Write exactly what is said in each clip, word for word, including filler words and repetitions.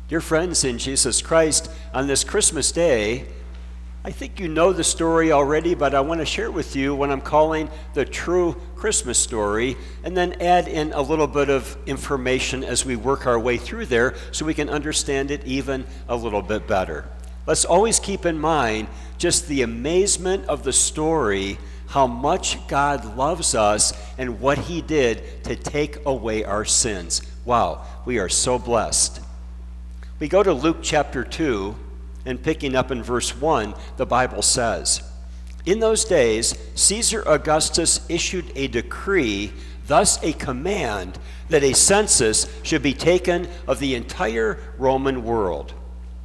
Dear friends in Jesus Christ, on this Christmas day, I think you know the story already, but I want to share with you what I'm calling the true Christmas story, and then add in a little bit of information as we work our way through there so we can understand it even a little bit better. Let's always keep in mind just the amazement of the story, how much God loves us and what he did to take away our sins. Wow, we are so blessed. We go to Luke chapter two, and picking up in verse one, the Bible says, "In those days, Caesar Augustus issued a decree, thus a command, that a census should be taken of the entire Roman world."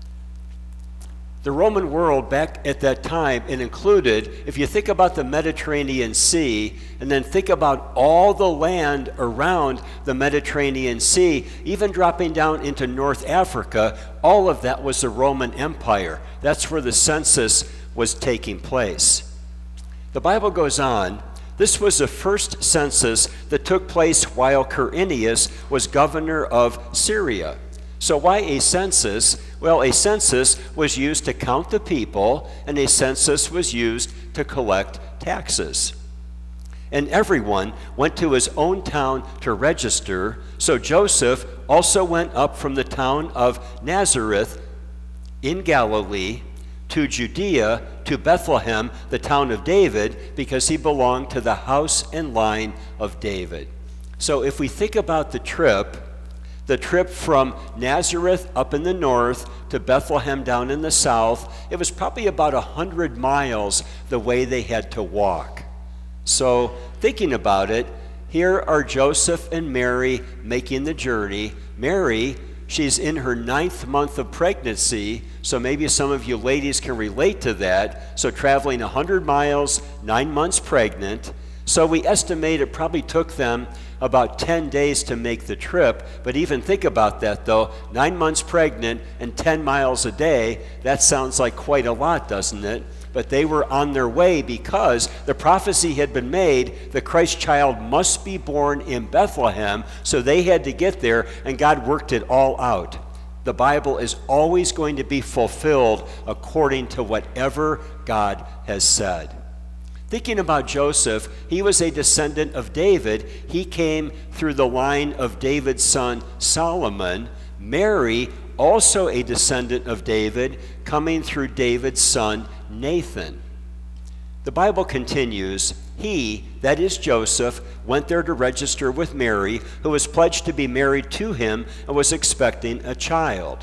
The Roman world back at that time, it included, if you think about the Mediterranean Sea, and then think about all the land around the Mediterranean Sea, even dropping down into North Africa, all of that was the Roman Empire. That's where the census was taking place. The Bible goes on, this was the first census that took place while Quirinius was governor of Syria. So why a census? Well, a census was used to count the people, and a census was used to collect taxes. And everyone went to his own town to register, so Joseph also went up from the town of Nazareth in Galilee to Judea, to Bethlehem, the town of David, because he belonged to the house and line of David. So if we think about the trip, the trip from Nazareth up in the north to Bethlehem down in the south, it was probably about one hundred miles the way they had to walk. So thinking about it, here are Joseph and Mary making the journey. Mary, she's in her ninth month of pregnancy, so maybe some of you ladies can relate to that. So traveling one hundred miles, nine months pregnant. So we estimate it probably took them about ten days to make the trip, but even think about that though, nine months pregnant and ten miles a day, that sounds like quite a lot, doesn't it? But they were on their way because the prophecy had been made, the Christ child must be born in Bethlehem, so they had to get there, and God worked it all out. The Bible is always going to be fulfilled according to whatever God has said. Thinking about Joseph, he was a descendant of David. He came through the line of David's son Solomon. Mary, also a descendant of David, coming through David's son Nathan. The Bible continues, he, that is Joseph, went there to register with Mary, who was pledged to be married to him and was expecting a child.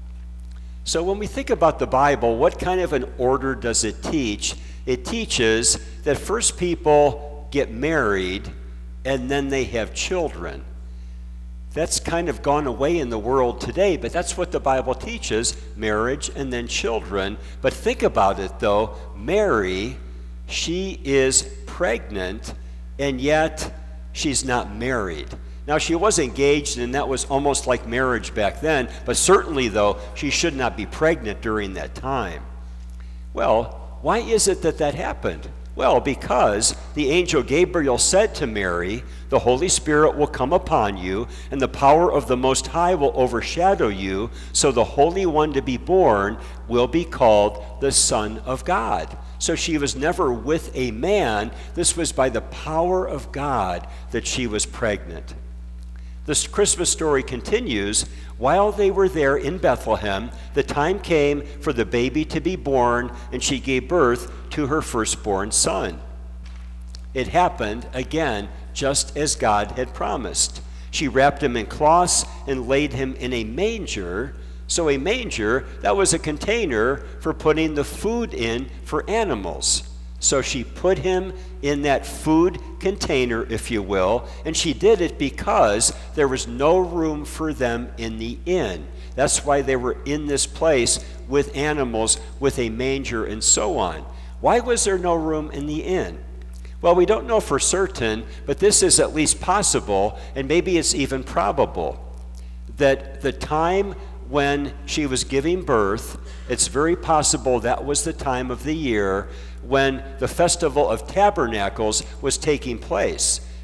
So when we think about the Bible, what kind of an order does it teach? It teaches that first people get married and then they have children. That's kind of gone away in the world today, but that's what the Bible teaches, marriage and then children. But think about it though, Mary, she is pregnant and yet she's not married. Now she was engaged and that was almost like marriage back then, but certainly though, she should not be pregnant during that time. Well, why is it that that happened? Well, because the angel Gabriel said to Mary, the Holy Spirit will come upon you, and the power of the Most High will overshadow you, so the Holy One to be born will be called the Son of God. So she was never with a man. This was by the power of God that she was pregnant. This Christmas story continues. While they were there in Bethlehem, the time came for the baby to be born, and she gave birth to her firstborn son. It happened, again, just as God had promised. She wrapped him in cloths and laid him in a manger. So a manger, that was a container for putting the food in for animals. So she put him in that food container, if you will, and she did it because there was no room for them in the inn. That's why they were in this place with animals, with a manger and so on. Why was there no room in the inn? Well, we don't know for certain, but this is at least possible, and maybe it's even probable, that the time when she was giving birth, it's very possible that was the time of the year when the Festival of Tabernacles was taking place.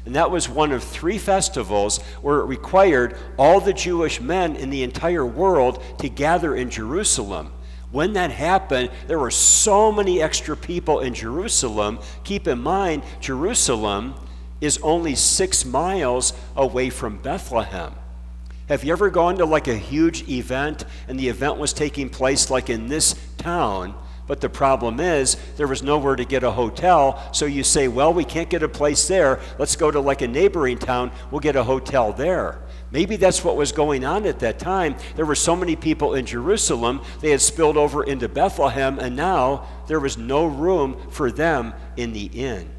And that was one of three festivals where it required all the Jewish men in the entire world to gather in Jerusalem. When that happened, there were so many extra people in Jerusalem. Keep in mind, Jerusalem is only six miles away from Bethlehem. Have you ever gone to like a huge event and the event was taking place like in this town, but the problem is there was nowhere to get a hotel, so you say, well, we can't get a place there. Let's go to like a neighboring town. We'll get a hotel there. Maybe that's what was going on at that time. There were so many people in Jerusalem, they had spilled over into Bethlehem, and now there was no room for them in the inn.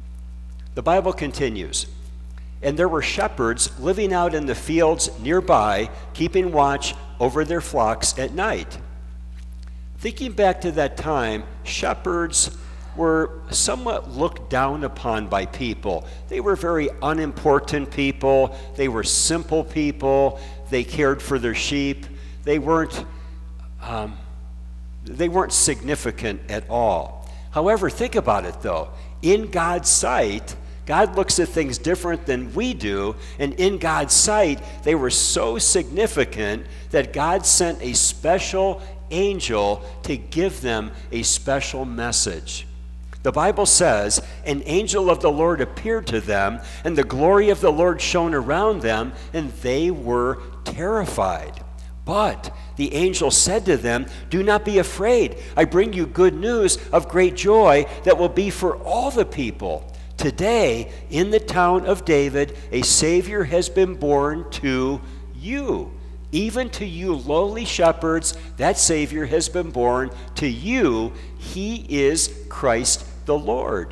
The Bible continues, and there were shepherds living out in the fields nearby, keeping watch over their flocks at night. Thinking back to that time, shepherds were somewhat looked down upon by people. They were very unimportant people. They were simple people. They cared for their sheep. They weren't, um, they weren't significant at all. However, think about it though. In God's sight, God looks at things different than we do, and in God's sight, they were so significant that God sent a special angel to give them a special message. The Bible says, an angel of the Lord appeared to them, and the glory of the Lord shone around them, and they were terrified. But the angel said to them, do not be afraid. I bring you good news of great joy that will be for all the people. Today, in the town of David, a Savior has been born to you. Even to you lowly shepherds, that Savior has been born. To you, he is Christ the Lord.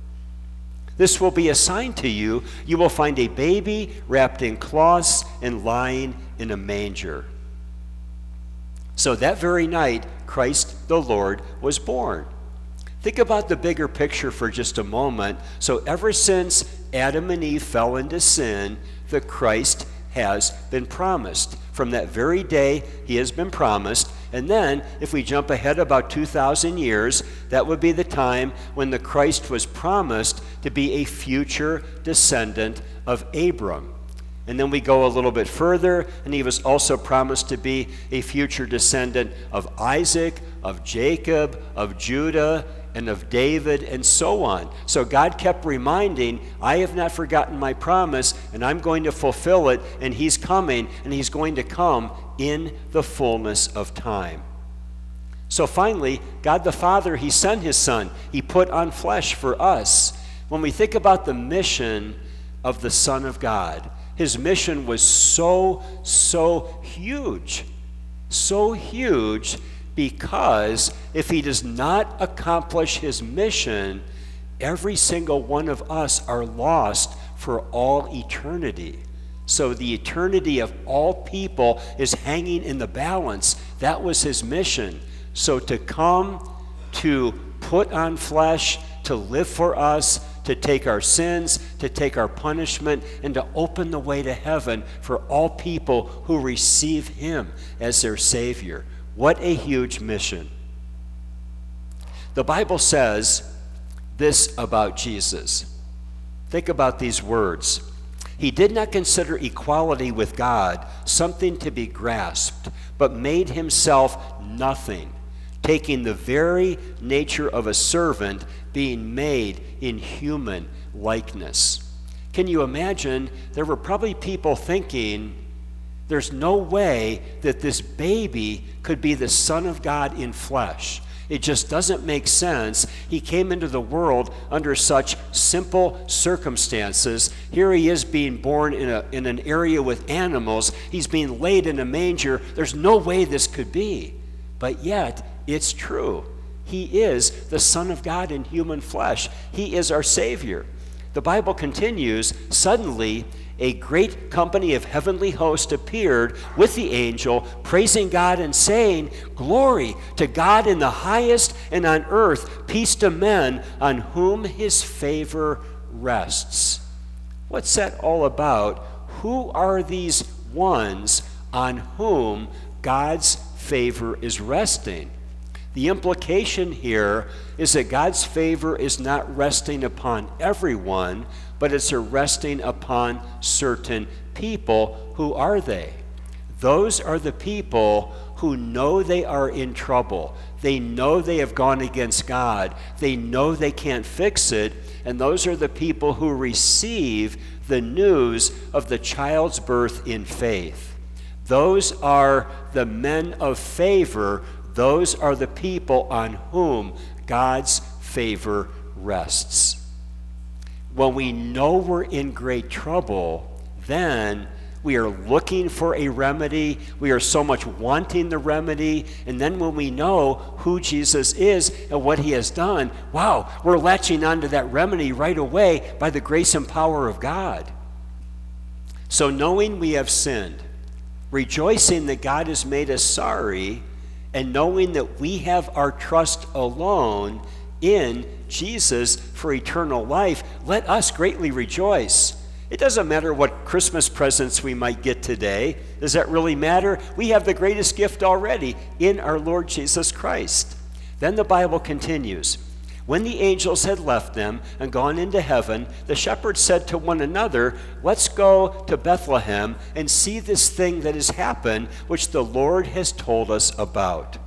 This will be a sign to you. You will find a baby wrapped in cloths and lying in a manger. So that very night, Christ the Lord was born. Think about the bigger picture for just a moment. So ever since Adam and Eve fell into sin, the Christ has been promised. From that very day, he has been promised. And then, if we jump ahead about two thousand years, that would be the time when the Christ was promised to be a future descendant of Abram. And then we go a little bit further, and he was also promised to be a future descendant of Isaac, of Jacob, of Judah, and of David, and so on. So God kept reminding, I have not forgotten my promise, and I'm going to fulfill it, and he's coming, and he's going to come in the fullness of time. So finally, God the Father, he sent his Son. He put on flesh for us. When we think about the mission of the Son of God, his mission was so, so huge, so huge, because if he does not accomplish his mission, every single one of us are lost for all eternity. So the eternity of all people is hanging in the balance. That was his mission. So to come, to put on flesh, to live for us, to take our sins, to take our punishment, and to open the way to heaven for all people who receive him as their Savior. What a huge mission. The Bible says this about Jesus. Think about these words. He did not consider equality with God something to be grasped, but made himself nothing, taking the very nature of a servant, being made in human likeness. Can you imagine? There were probably people thinking, there's no way that this baby could be the Son of God in flesh. It just doesn't make sense. He came into the world under such simple circumstances. Here he is being born in, a, in an area with animals. He's being laid in a manger. There's no way this could be. But yet, it's true. He is the Son of God in human flesh. He is our Savior. The Bible continues, suddenly, a great company of heavenly hosts appeared with the angel, praising God and saying, glory to God in the highest, and on earth peace to men on whom his favor rests. What's that all about? Who are these ones on whom God's favor is resting? The implication here is that God's favor is not resting upon everyone, but it's resting upon certain people. Who are they? Those are the people who know they are in trouble. They know they have gone against God. They know they can't fix it. And those are the people who receive the news of the child's birth in faith. Those are the men of favor. Those are the people on whom God's favor rests. When we know we're in great trouble, then we are looking for a remedy. We are so much wanting the remedy. And then when we know who Jesus is and what he has done, wow, we're latching onto that remedy right away by the grace and power of God. So knowing we have sinned, rejoicing that God has made us sorry, and knowing that we have our trust alone in Jesus for eternal life, let us greatly rejoice. It doesn't matter what Christmas presents we might get today. Does that really matter? We have the greatest gift already in our Lord Jesus Christ. Then the Bible continues. When the angels had left them and gone into heaven, the shepherds said to one another, "Let's go to Bethlehem and see this thing that has happened, which the Lord has told us about."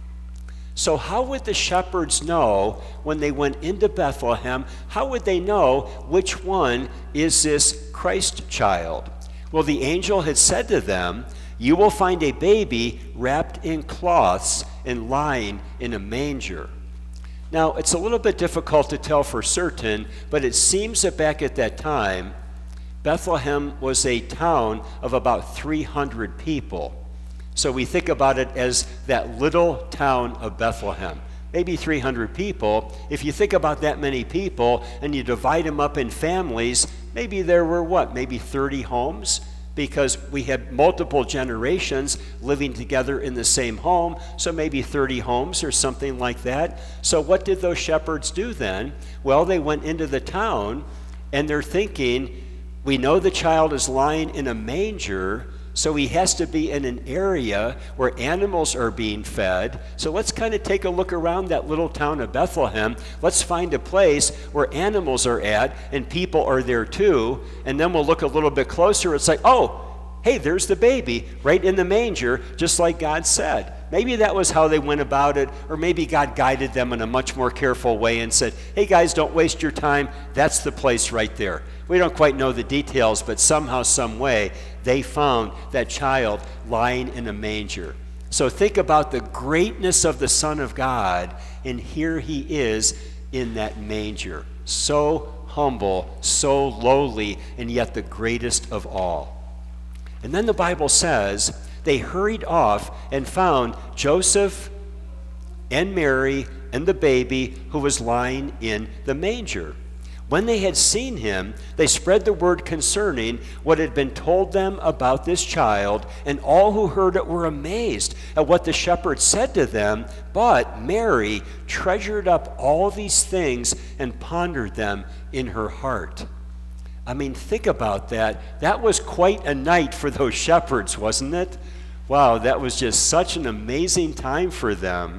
So how would the shepherds know when they went into Bethlehem? How would they know which one is this Christ child? Well, the angel had said to them, "You will find a baby wrapped in cloths and lying in a manger." Now, it's a little bit difficult to tell for certain, but it seems that back at that time, Bethlehem was a town of about three hundred people. So we think about it as that little town of Bethlehem, maybe three hundred people. If you think about that many people and you divide them up in families, maybe there were what, maybe thirty homes? Because we had multiple generations living together in the same home, so maybe thirty homes or something like that. So what did those shepherds do then? Well, they went into the town and they're thinking, we know the child is lying in a manger, so he has to be in an area where animals are being fed. So let's kind of take a look around that little town of Bethlehem. Let's find a place where animals are at and people are there too. And then we'll look a little bit closer. It's like, oh, hey, there's the baby right in the manger, just like God said. Maybe that was how they went about it, or maybe God guided them in a much more careful way and said, hey guys, don't waste your time. That's the place right there. We don't quite know the details, but somehow, some way, they found that child lying in a manger. So think about the greatness of the Son of God, and here he is in that manger. So humble, so lowly, and yet the greatest of all. And then the Bible says, they hurried off and found Joseph and Mary and the baby who was lying in the manger. When they had seen him, they spread the word concerning what had been told them about this child, and all who heard it were amazed at what the shepherds said to them. But Mary treasured up all these things and pondered them in her heart. I mean, think about that. That was quite a night for those shepherds, wasn't it? Wow, that was just such an amazing time for them.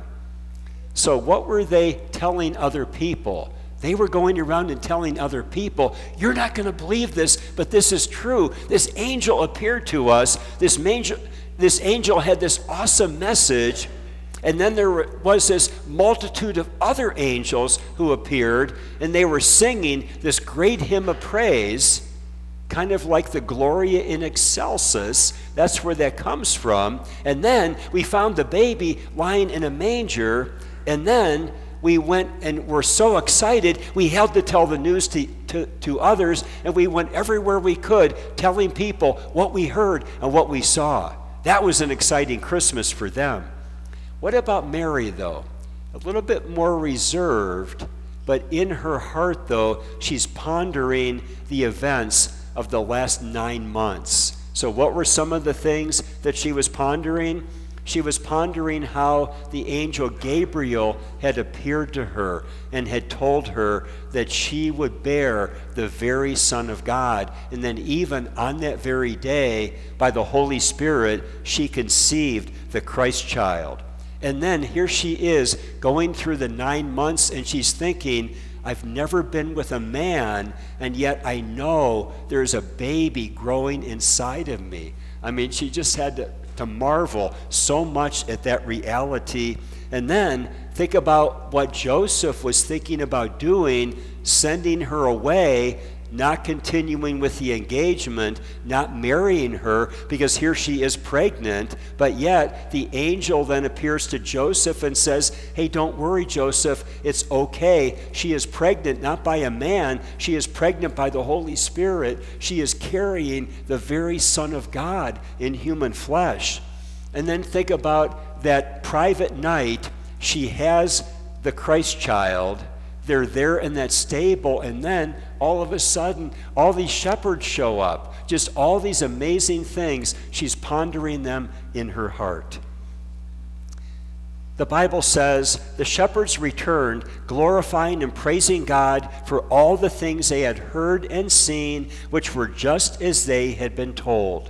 So what were they telling other people? They were going around and telling other people, you're not going to believe this, but this is true. This angel appeared to us. This angel, this angel had this awesome message. And then there was this multitude of other angels who appeared, and they were singing this great hymn of praise, kind of like the Gloria in Excelsis. That's where that comes from. And then we found the baby lying in a manger, and then we went and were so excited, we had to tell the news to, to, to others, and we went everywhere we could telling people what we heard and what we saw. That was an exciting Christmas for them. What about Mary, though? A little bit more reserved, but in her heart, though, she's pondering the events of the last nine months. So what were some of the things that she was pondering? She was pondering how the angel Gabriel had appeared to her and had told her that she would bear the very Son of God. And then even on that very day, by the Holy Spirit, she conceived the Christ child. And then here she is going through the nine months and she's thinking, I've never been with a man, and yet I know there's a baby growing inside of me. I mean, she just had to, to marvel so much at that reality. And then think about what Joseph was thinking about doing, sending her away, not continuing with the engagement, not marrying her, because here she is pregnant. But yet the angel then appears to Joseph and says, hey, don't worry, Joseph, it's okay. She is pregnant not by a man, she is pregnant by the Holy Spirit. She is carrying the very Son of God in human flesh. And then think about that private night. She has the Christ child. They're there in that stable, and then all of a sudden, all these shepherds show up. Just all these amazing things. She's pondering them in her heart. The Bible says, the shepherds returned, glorifying and praising God for all the things they had heard and seen, which were just as they had been told.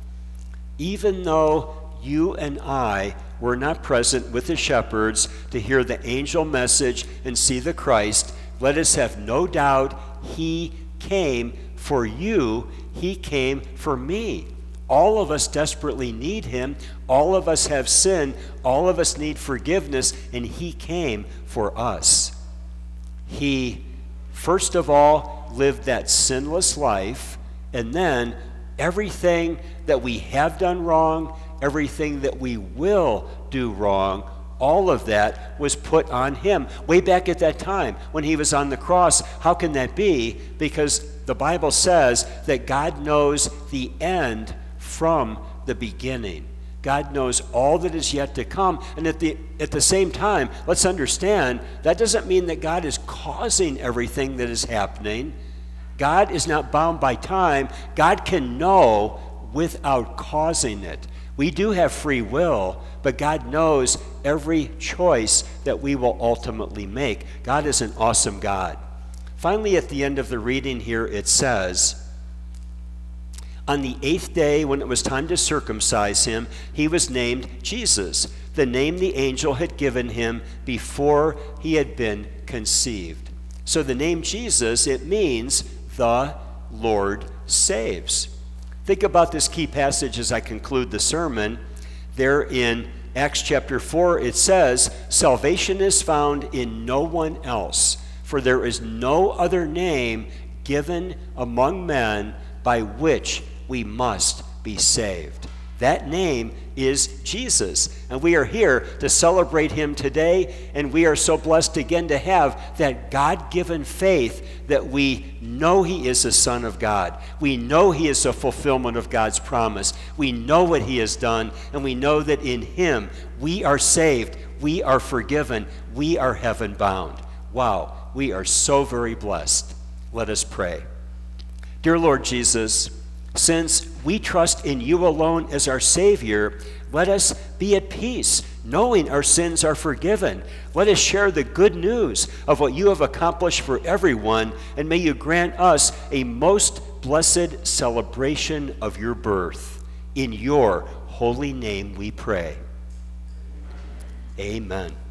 Even though you and I were not present with the shepherds to hear the angel message and see the Christ, let us have no doubt he came for you. He came for me. All of us desperately need him. All of us have sin. All of us need forgiveness, and he came for us. He, first of all, lived that sinless life, and then everything that we have done wrong, everything that we will do wrong, all of that was put on him. Way back at that time when he was on the cross. How can that be? Because the Bible says that God knows the end from the beginning. God knows all that is yet to come. And at the, at the same time, let's understand, that doesn't mean that God is causing everything that is happening. God is not bound by time. God can know without causing it. We do have free will, but God knows every choice that we will ultimately make. God is an awesome God. Finally, at the end of the reading here, it says, on the eighth day, when it was time to circumcise him, he was named Jesus, the name the angel had given him before he had been conceived. So the name Jesus, it means the Lord saves. Think about this key passage as I conclude the sermon. There in Acts chapter four, it says, salvation is found in no one else, for there is no other name given among men by which we must be saved. That name is Jesus, and we are here to celebrate him today, and we are so blessed again to have that God-given faith that we know he is the Son of God. We know he is a fulfillment of God's promise. We know what he has done, and we know that in him we are saved, we are forgiven, we are heaven-bound. Wow, we are so very blessed. Let us pray. Dear Lord Jesus, since we trust in you alone as our Savior, let us be at peace, knowing our sins are forgiven. Let us share the good news of what you have accomplished for everyone, and may you grant us a most blessed celebration of your birth. In your holy name we pray. Amen.